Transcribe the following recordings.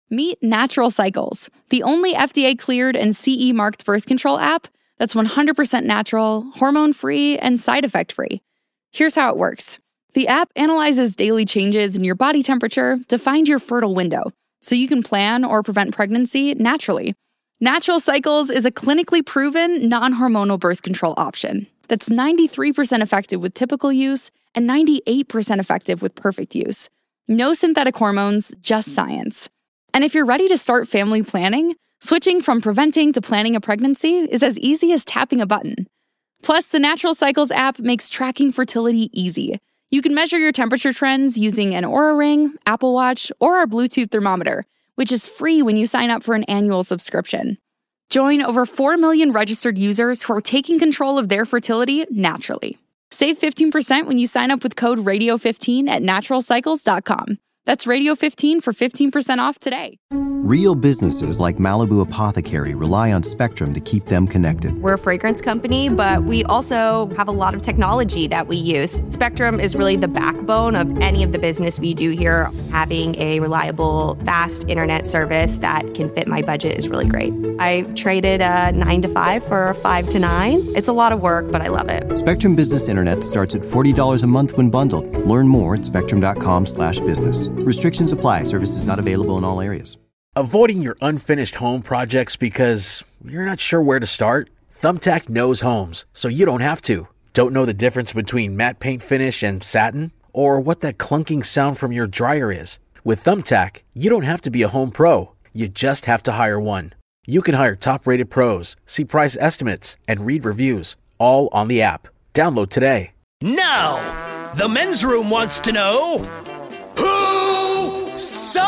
Meet Natural Cycles, the only FDA-cleared and CE-marked birth control app that's 100% natural, hormone-free, and side effect-free. Here's how it works. The app analyzes daily changes in your body temperature to find your fertile window, so you can plan or prevent pregnancy naturally. Natural Cycles is a clinically proven, non-hormonal birth control option that's 93% effective with typical use and 98% effective with perfect use. No synthetic hormones, just science. And if you're ready to start family planning, switching from preventing to planning a pregnancy is as easy as tapping a button. Plus, the Natural Cycles app makes tracking fertility easy. You can measure your temperature trends using an Oura Ring, Apple Watch, or our Bluetooth thermometer, which is free when you sign up for an annual subscription. Join over 4 million registered users who are taking control of their fertility naturally. Save 15% when you sign up with code RADIO15 at naturalcycles.com. That's Radio15 for 15% off today. Real businesses like Malibu Apothecary rely on Spectrum to keep them connected. We're a fragrance company, but we also have a lot of technology that we use. Spectrum is really the backbone of any of the business we do here. Having a reliable, fast internet service that can fit my budget is really great. I traded a 9 to 5 for a 5 to 9. It's a lot of work, but I love it. Spectrum Business Internet starts at $40 a month when bundled. Learn more at spectrum.com/business. Restrictions apply. Services not available in all areas. Avoiding your unfinished home projects because you're not sure where to start? Thumbtack knows homes, so you don't have to. Don't know the difference between matte paint finish and satin? Or what that clunking sound from your dryer is? With Thumbtack, you don't have to be a home pro. You just have to hire one. You can hire top-rated pros, see price estimates, and read reviews, all on the app. Download today. Now, the men's room wants to know, who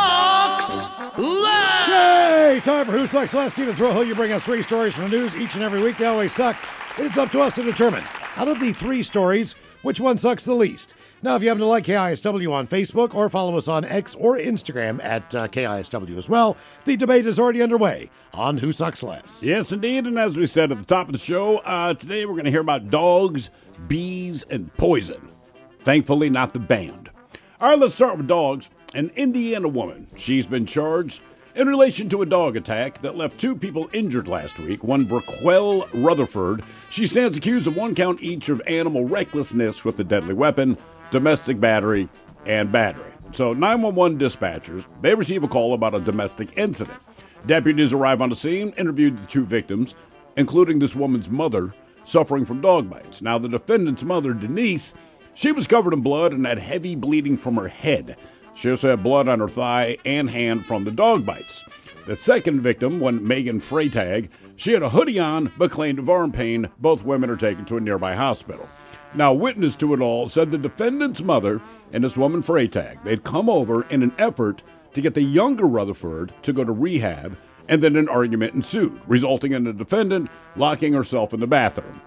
sucks less? Yay! Time for Who Sucks Less. Steven Throhill, you bring us 3 stories from the news each and every week. They always suck. And it's up to us to determine, out of the 3 stories, which one sucks the least. Now, if you happen to like KISW on Facebook or follow us on X or Instagram at KISW as well, the debate is already underway on Who Sucks Less. Yes, indeed. And as we said at the top of the show, today we're going to hear about dogs, bees, and poison. Thankfully, not the band. All right, let's start with dogs. An Indiana woman, she's been charged in relation to a dog attack that left 2 people injured last week. One, Braquel Rutherford. She stands accused of 1 count each of animal recklessness with a deadly weapon, domestic battery, and battery. So 911 dispatchers, they receive a call about a domestic incident. Deputies arrive on the scene, interviewed the 2 victims, including this woman's mother, suffering from dog bites. Now, the defendant's mother, Denise, she was covered in blood and had heavy bleeding from her head. She also had blood on her thigh and hand from the dog bites. The second victim, one Megan Freytag, she had a hoodie on but claimed of arm pain. Both women are taken to a nearby hospital. Now, witness to it all said the defendant's mother and this woman Freytag, they'd come over in an effort to get the younger Rutherford to go to rehab, and then an argument ensued, resulting in the defendant locking herself in the bathroom.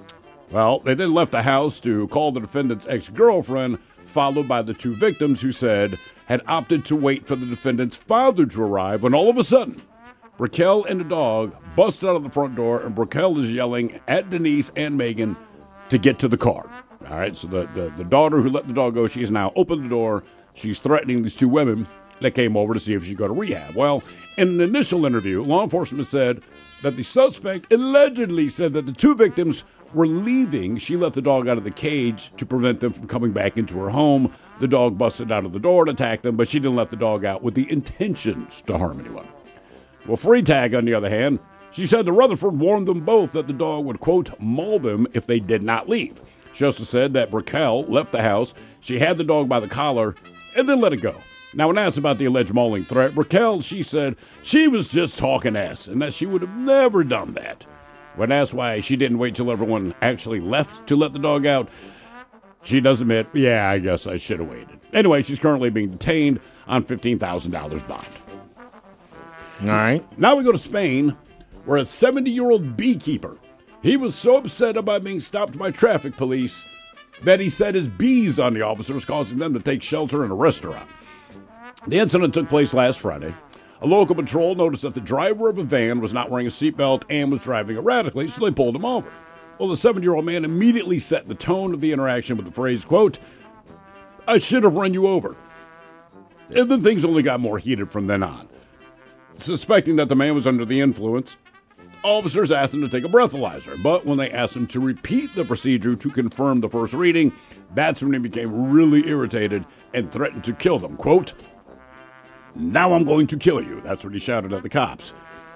Well, they then left the house to call the defendant's ex-girlfriend, followed by the 2 victims who said had opted to wait for the defendant's father to arrive when all of a sudden, Braquel and the dog busted out of the front door, and Braquel is yelling at Denise and Megan to get to the car. All right, so the daughter who let the dog go, she's now opened the door. She's threatening these 2 women that came over to see if she'd go to rehab. Well, in an initial interview, law enforcement said that the suspect allegedly said that the 2 victims were leaving. She let the dog out of the cage to prevent them from coming back into her home. The dog busted out of the door and attacked them, but she didn't let the dog out with the intentions to harm anyone. Well, Freytag, on the other hand, she said the Rutherford warned them both that the dog would, quote, maul them if they did not leave. She also said that Braquel left the house, she had the dog by the collar, and then let it go. Now, when asked about the alleged mauling threat, Braquel, she said she was just talking S and that she would have never done that. When asked why she didn't wait till everyone actually left to let the dog out, she does admit, yeah, I guess I should have waited. Anyway, she's currently being detained on $15,000 bond. All right. Now we go to Spain, where a 70-year-old beekeeper, he was so upset about being stopped by traffic police that he set his bees on the officers, causing them to take shelter in a restaurant. The incident took place last Friday. A local patrol noticed that the driver of a van was not wearing a seatbelt and was driving erratically, so they pulled him over. Well, the 70-year-old man immediately set the tone of the interaction with the phrase, quote, "I should have run you over." And then things only got more heated from then on. Suspecting that the man was under the influence, officers asked him to take a breathalyzer, but when they asked him to repeat the procedure to confirm the first reading, that's when he became really irritated and threatened to kill them. Quote, "Now I'm going to kill you." That's what he shouted at the cops.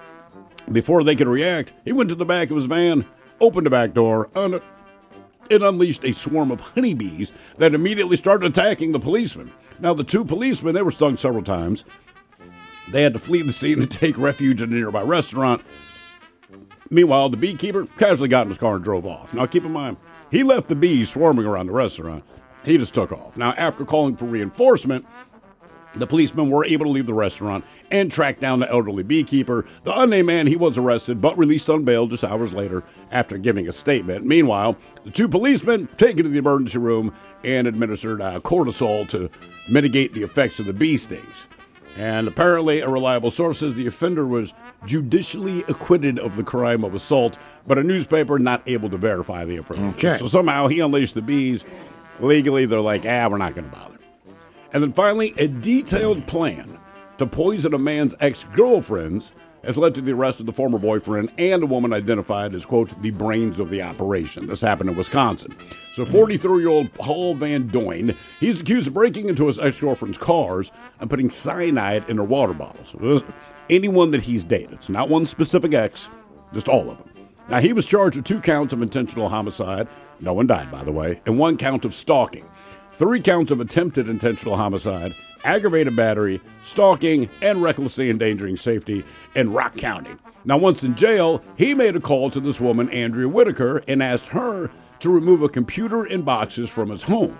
Before they could react, he went to the back of his van, opened the back door, and unleashed a swarm of honeybees that immediately started attacking the policemen. Now, the two policemen, they were stung several times. They had to flee the scene and take refuge in a nearby restaurant. Meanwhile, the beekeeper casually got in his car and drove off. Now, keep in mind, he left the bees swarming around the restaurant. He just took off. Now, after calling for reinforcement, the policemen were able to leave the restaurant and track down the elderly beekeeper. The unnamed man, he was arrested but released on bail just hours later after giving a statement. Meanwhile, the two policemen taken to the emergency room and administered cortisol to mitigate the effects of the bee stings. And apparently, a reliable source says the offender was judicially acquitted of the crime of assault, but a newspaper not able to verify the information. Okay. So somehow he unleashed the bees. Legally, they're like, we're not going to bother. And then finally, a detailed plan to poison a man's ex-girlfriends has led to the arrest of the former boyfriend and a woman identified as, quote, the brains of the operation. This happened in Wisconsin. So 43-year-old Paul Van Doyne, he's accused of breaking into his ex-girlfriend's cars and putting cyanide in her water bottles. Anyone that he's dated. So not one specific ex, just all of them. Now, he was charged with 2 counts of intentional homicide. No one died, by the way. And 1 count of stalking. 3 counts of attempted intentional homicide, aggravated battery, stalking, and recklessly endangering safety in Rock County. Now, once in jail, he made a call to this woman, Andrea Whitaker, and asked her to remove a computer and boxes from his home.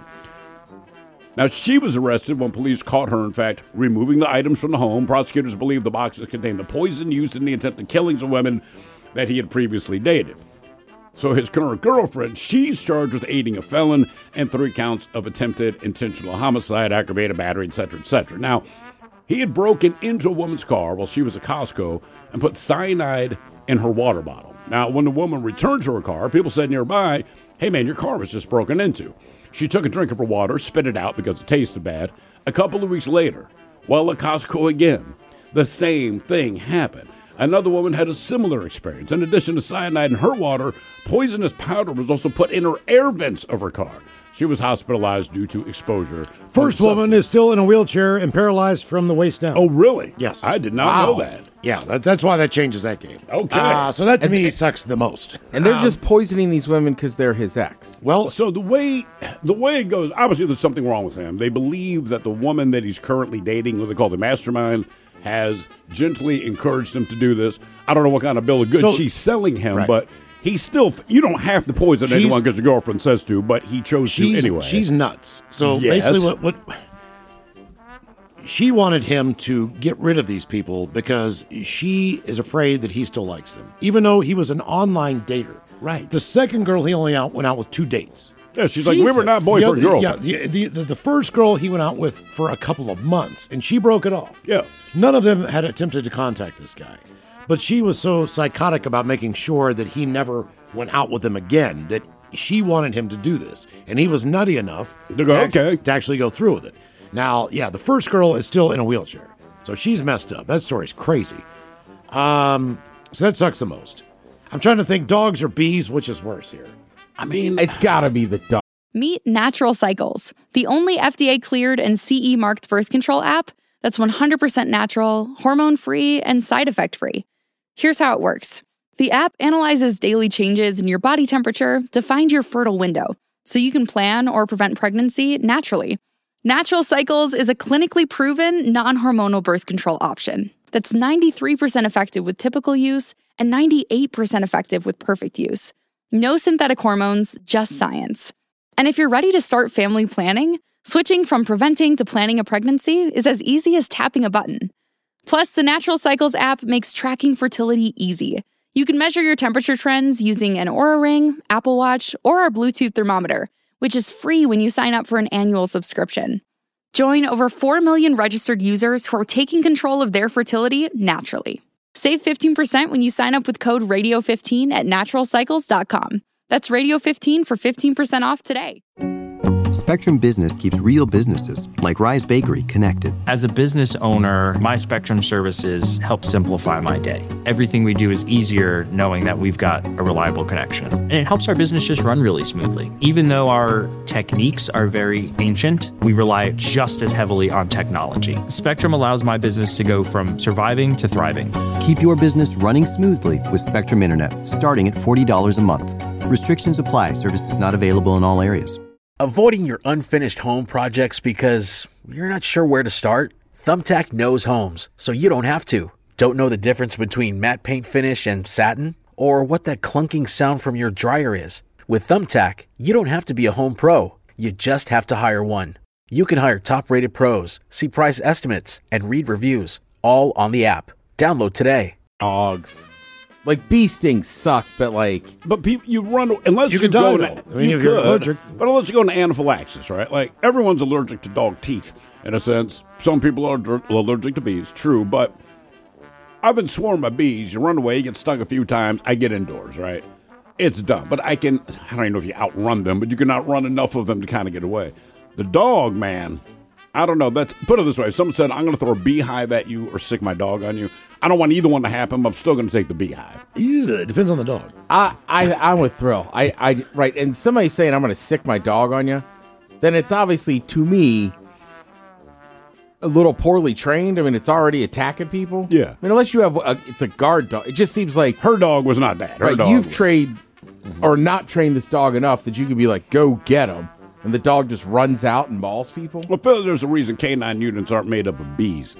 Now, she was arrested when police caught her, in fact, removing the items from the home. Prosecutors believe the boxes contained the poison used in the attempted killings of women that he had previously dated. So his current girlfriend, she's charged with aiding a felon and 3 counts of attempted intentional homicide, aggravated battery, etc., etc. Now, he had broken into a woman's car while she was at Costco and put cyanide in her water bottle. Now, when the woman returned to her car, people said nearby, "Hey man, your car was just broken into." She took a drink of her water, spit it out because it tasted bad. A couple of weeks later, while at Costco again, the same thing happened. Another woman had a similar experience. In addition to cyanide in her water, poisonous powder was also put in her air vents of her car. She was hospitalized due to exposure. First woman is still in a wheelchair and paralyzed from the waist down. Oh, really? Yes. I did not know that. Yeah, that's why that changes that game. Okay. So that to me sucks the most. And they're just poisoning these women because they're his ex. Well, so the way it goes, obviously there's something wrong with him. They believe that the woman that he's currently dating, what they call the mastermind, has gently encouraged him to do this. I don't know what kind of bill of goods she's selling him, right. But he's still, you don't have to poison anyone because your girlfriend says to, but he chose to anyway. She's nuts. So Yes. basically what she wanted him to get rid of these people because she is afraid that he still likes them, even though he was an online dater. Right. The second girl he only went out with 2 dates. Yeah, she's like, we were not boyfriend girlfriend. Yeah, the first girl he went out with for a couple of months, and she broke it off. Yeah. None of them had attempted to contact this guy. But she was so psychotic about making sure that he never went out with them again that she wanted him to do this. And he was nutty enough to actually go through with it. Now, yeah, the first girl is still in a wheelchair. So she's messed up. That story's crazy. So that sucks the most. I'm trying to think, dogs or bees, which is worse here? I mean, It's got to be the dog. Meet Natural Cycles, the only FDA-cleared and CE-marked birth control app that's 100% natural, hormone-free, and side effect-free. Here's how it works. The app analyzes daily changes in your body temperature to find your fertile window, so you can plan or prevent pregnancy naturally. Natural Cycles is a clinically proven, non-hormonal birth control option that's 93% effective with typical use and 98% effective with perfect use. No synthetic hormones, just science. And if you're ready to start family planning, switching from preventing to planning a pregnancy is as easy as tapping a button. Plus, the Natural Cycles app makes tracking fertility easy. You can measure your temperature trends using an Oura Ring, Apple Watch, or our Bluetooth thermometer, which is free when you sign up for an annual subscription. Join over 4 million registered users who are taking control of their fertility naturally. Save 15% when you sign up with code RADIO15 at naturalcycles.com. That's Radio15 for 15% off today. Spectrum Business keeps real businesses, like Rise Bakery, connected. As a business owner, my Spectrum services help simplify my day. Everything we do is easier knowing that we've got a reliable connection. And it helps our business just run really smoothly. Even though our techniques are very ancient, we rely just as heavily on technology. Spectrum allows my business to go from surviving to thriving. Keep your business running smoothly with Spectrum Internet, starting at $40 a month. Restrictions apply. Services not available in all areas. Avoiding your unfinished home projects because you're not sure where to start? Thumbtack knows homes, so you don't have to. Don't know the difference between matte paint finish and satin? Or what that clunking sound from your dryer is? With Thumbtack, you don't have to be a home pro. You just have to hire one. You can hire top-rated pros, see price estimates, and read reviews, all on the app. Download today. Dogs. Like, bee stings suck, but people, you run, unless You you can go die, to, though. I mean, you if you're could, allergic. but unless you go into anaphylaxis, right? Like, everyone's allergic to dog teeth, in a sense. Some people are allergic to bees, true, but I've been swarmed by bees. You run away, you get stung a few times, I get indoors, right? It's done. But I don't even know if you outrun them, but you can outrun enough of them to kind of get away. The dog, man, I don't know. Put it this way. If someone said, I'm going to throw a beehive at you or stick my dog on you, I don't want either one to happen, but I'm still going to take the beehive. Yeah, it depends on the dog. I'm with Thrill. Right, and somebody saying I'm going to sick my dog on you, then it's obviously, to me, a little poorly trained. I mean, it's already attacking people. Yeah. I mean, unless you have, it's a guard dog. It just seems like... Her dog was not that. Right, you've trained or not trained this dog enough that you can be like, go get him. And the dog just runs out and mauls people. Well, I feel like there's a reason canine units aren't made up of bees.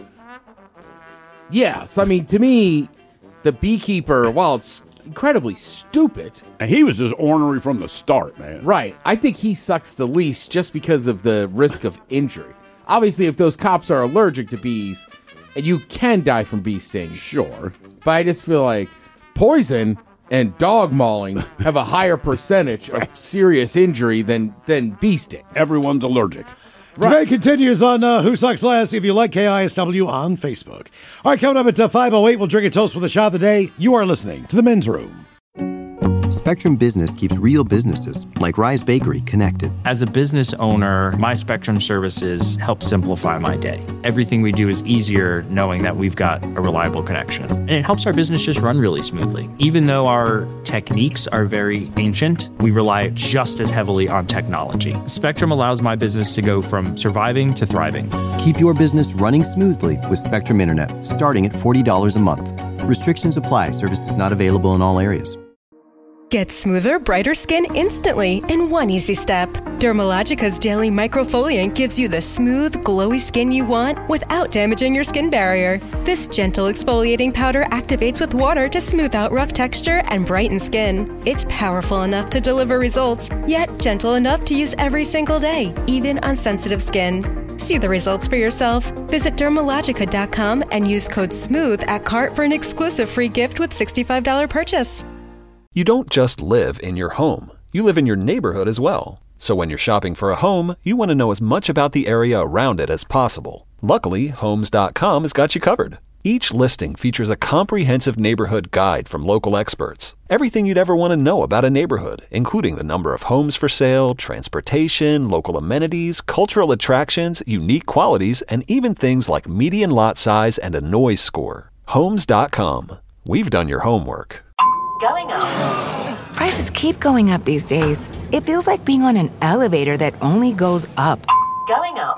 Yes, I mean, to me, the beekeeper, while it's incredibly stupid... And he was just ornery from the start, man. Right. I think he sucks the least just because of the risk of injury. Obviously, if those cops are allergic to bees, and you can die from bee stings. Sure. But I just feel like poison and dog mauling have a higher percentage of serious injury than bee stings. Everyone's allergic. Debate continues on Who Sucks Last if you like KISW on Facebook. All right, coming up at 5:08, we'll drink a toast with a shot of the day. You are listening to The Men's Room. Spectrum Business keeps real businesses, like Rise Bakery, connected. As a business owner, my Spectrum services help simplify my day. Everything we do is easier knowing that we've got a reliable connection. And it helps our business just run really smoothly. Even though our techniques are very ancient, we rely just as heavily on technology. Spectrum allows my business to go from surviving to thriving. Keep your business running smoothly with Spectrum Internet, starting at $40 a month. Restrictions apply. Services not available in all areas. Get smoother, brighter skin instantly in one easy step. Dermalogica's daily microfoliant gives you the smooth, glowy skin you want without damaging your skin barrier. This gentle exfoliating powder activates with water to smooth out rough texture and brighten skin. It's powerful enough to deliver results, yet gentle enough to use every single day, even on sensitive skin. See the results for yourself. Visit Dermalogica.com and use code SMOOTH at cart for an exclusive free gift with $65 purchase. You don't just live in your home. You live in your neighborhood as well. So when you're shopping for a home, you want to know as much about the area around it as possible. Luckily, Homes.com has got you covered. Each listing features a comprehensive neighborhood guide from local experts. Everything you'd ever want to know about a neighborhood, including the number of homes for sale, transportation, local amenities, cultural attractions, unique qualities, and even things like median lot size and a noise score. Homes.com. We've done your homework. Going up. Prices keep going up these days. It feels like being on an elevator that only goes up. Going up.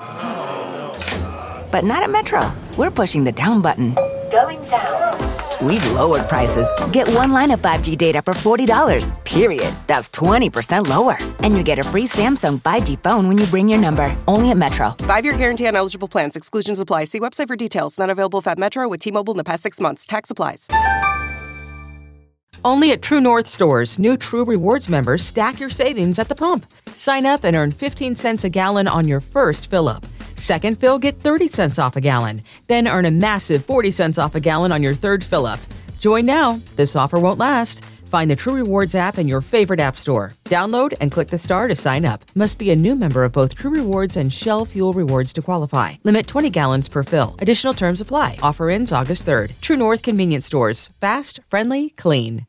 But not at Metro. We're pushing the down button. Going down. We've lowered prices. Get one line of 5G data for $40, period. That's 20% lower. And you get a free Samsung 5G phone when you bring your number. Only at Metro. 5-year guarantee on eligible plans. Exclusions apply. See website for details. Not available at Metro with T-Mobile in the past 6 months. Tax applies. Only at True North stores, new True Rewards members stack your savings at the pump. Sign up and earn 15 cents a gallon on your first fill-up. Second fill, get 30 cents off a gallon. Then earn a massive 40 cents off a gallon on your third fill-up. Join now. This offer won't last. Find the True Rewards app in your favorite app store. Download and click the star to sign up. Must be a new member of both True Rewards and Shell Fuel Rewards to qualify. Limit 20 gallons per fill. Additional terms apply. Offer ends August 3rd. True North Convenience Stores. Fast, friendly, clean.